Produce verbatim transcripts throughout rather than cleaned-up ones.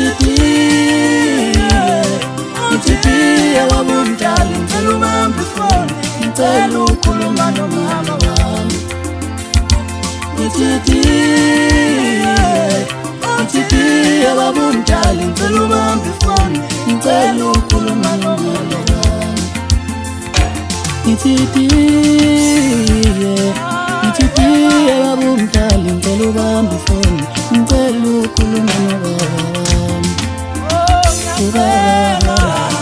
Ngithitiye wabumdala ngicela ubambe ifoni ngicela ukukhuluma nomama wami. Ngithitiye Ngithitiye wabumdala ngicela ubambe ifoni ngicela ukukhuluma nomama wami. Ngithitiye Ngithitiye wabumdala ngicela ubambe ifoni ngicela ukukhuluma nomama wami. Ubaba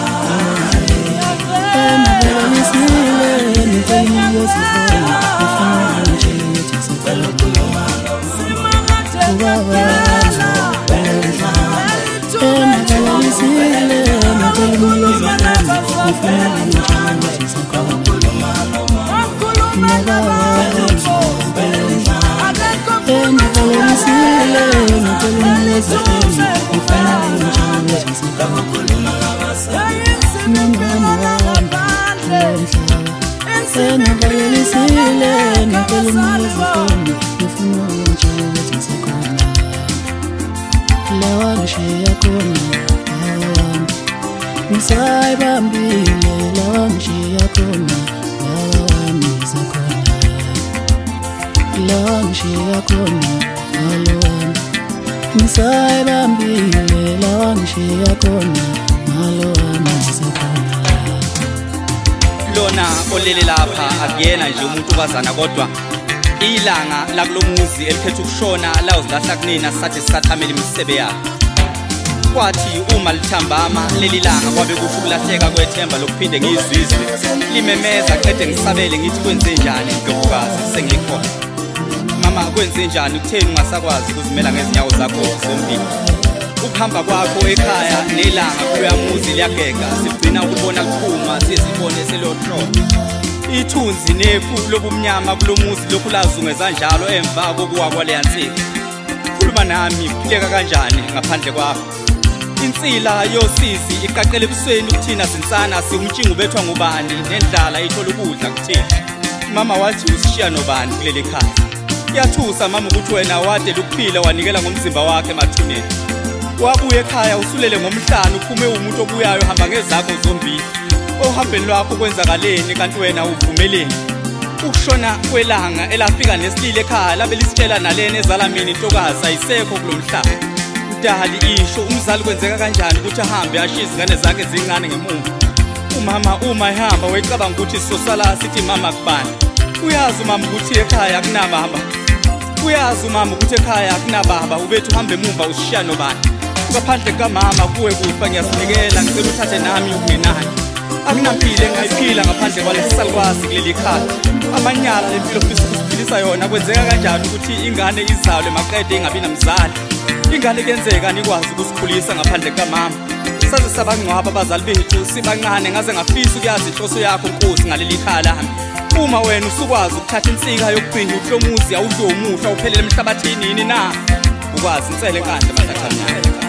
Nisayibambile lawa ngishiya khona wami zakhona, lawa ngishiya khona wami. Nisayibambile lawa ngishiya khona wami zakhona. Lona olele lapha akuyena nje umuntu wazana kodwa ilanga lakulomuzi elikhetha ukushona la uzilahla kunina sathi sisathamela imisebe yakhe. Kwathi uma lithambama leli langa kwabe kusho ukulahleka kwethemba lokuphinde ngizizwe limemeza qede ngisabele ngithi kwenze njani Ndlovukazi sengikhona. Mama kwenze njani ukutheni ungasakwazi ukuzimela ngezinyawo zakho zombili? Ukuhamba kwakho ekhaya nelanga kuyamuzi liyagega sigcina ukubona kuphuma sizibone selotro. Ithunzi nefu lobumnyama kulomuzi lokhu lazungeza njalo emva kokuwa kwaleyansika. Khuluma nami kuphileka kanjani ngaphandle kwakho? Insila yosisi iqaqele ebusweni ukuthina sinsana siumtshinga ubethwa ngubani nendlala ithola ukudla kuthina. Mama wathi usishiya nobani kuleli khaya? Yathusa mama ukuthi wena wade ukuphila wanikela ngomzimba wakhe emathuneni. Wabuye ekhaya usulele ngomhlanu uphume umuntu obuyayo hamba ngezakho zombili. Ohambeni lwakho kwenzakaleni kanti wena uvumeleni? Ukushona kwelanga elafika nesilile ekhaya labe lisitshela nalena ezala mina intokazi ayisekho kulomhlaba. Udali isho umzali kwenzeka kanjani ukuthi ahambe ashiye izingane zakhe zingane ngemuva. Umama uma ehamba wayicabanga ukuthi sosala sithi mama kubani. Uyazi umama ukuthi ekhaya akunababa. Uyazi umama ukuthi ekhaya akunababa ubethu uhambe emuva usishiya nobani. Ngaphandle kamama kuwe kufa ngiyasinikela ngicela uthathe nami ukungenayo. Akunampilo engayiphila ngaphandle kwalesalukwazi kuleli khaya. Amanyala lempilo futhi kusiphilisa yona kwenzeka kanjani ukuthi ingane izalwe maqede ingabi namzali. Ingane kenzeka nikwazi ukusikhulisa ngaphandle kamama. Saze sabangcwaba abazali bethu sibancane ngaze ngafisa ukuyazi inhloso yakho Nkosi ngaleli khaya lami. Uma wena usukwazi ukuthatha insika yokugcina uHlomuzi awudlo umuhla uphelele emhlabathini yini na? Ukwazi insele enkandla mathatha.